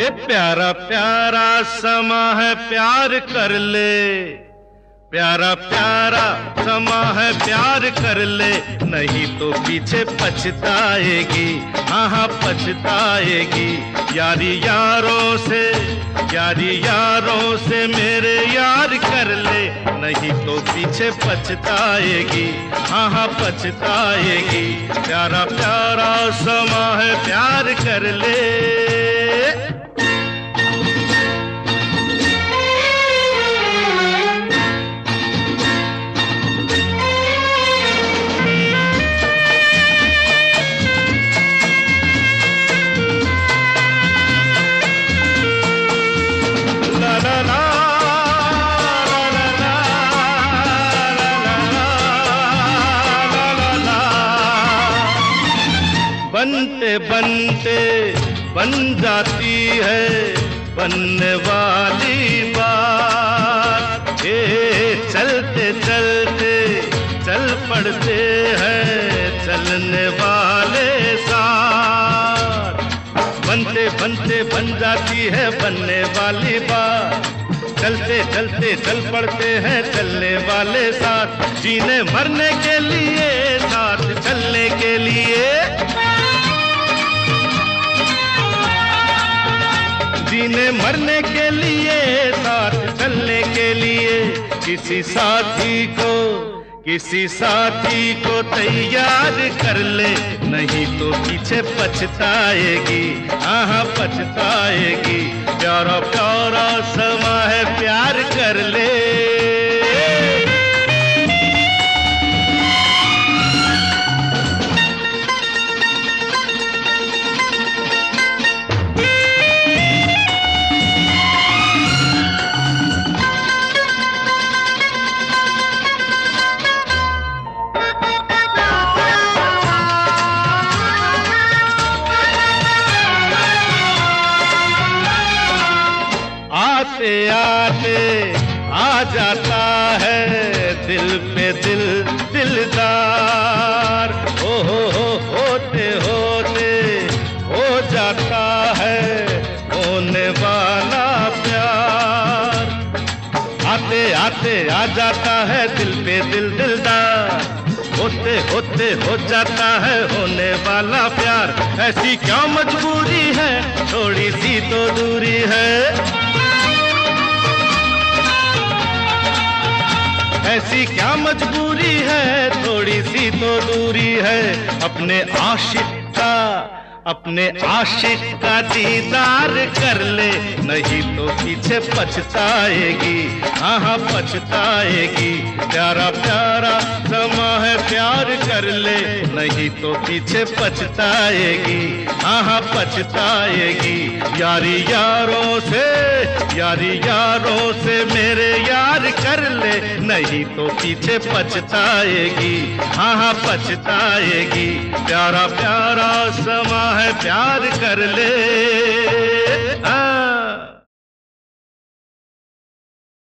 ये प्यारा प्यारा समा है प्यार कर ले, प्यारा प्यारा समा है प्यार कर ले, नहीं तो पीछे पछताएगी, हाँ हाँ पछताएगी। यारी यारों से, यारी यारों से मेरे यार कर ले, नहीं तो पीछे पछताएगी, हाँ हाँ पछताएगी। प्यारा प्यारा समा है प्यार कर ले। बनते बनते बन जाती है बनने वाली बात, ये चलते चलते चल पड़ते हैं चलने वाले साथ। बनते बनते बन जाती है बनने वाली बात, चलते चलते चल पड़ते हैं चलने वाले साथ। जीने मरने के लिए साथ चलने के लिए, जीने मरने के लिए साथ चलने के लिए, किसी साथी को तैयार कर ले, नहीं तो पीछे पछताएगी, हाँ पछताएगी। प्यारा प्यारा समा है प्यार कर ले। आते आते आ जाता है दिल पे दिल दिलदार, होते होते हो जाता है होने वाला प्यार। आते आते आ जाता है दिल पे दिल दिलदार, होते होते हो जाता है होने वाला प्यार। ऐसी क्या मजबूरी है थोड़ी सी तो दूरी है, ऐसी क्या मजबूरी है थोड़ी सी तो दूरी है। अपने आशिक का दीदार कर ले, नहीं तो पीछे पछताएगी, हाँ पछताएगी। प्यारा प्यारा समा है प्यार कर ले, नहीं तो पीछे पछताएगी, हाँ पछताएगी। यारी यारों से मेरे यार कर ले, नहीं तो पीछे पछताएगी, हाँ पछताएगी। प्यारा प्यारा समा है प्यार कर ले।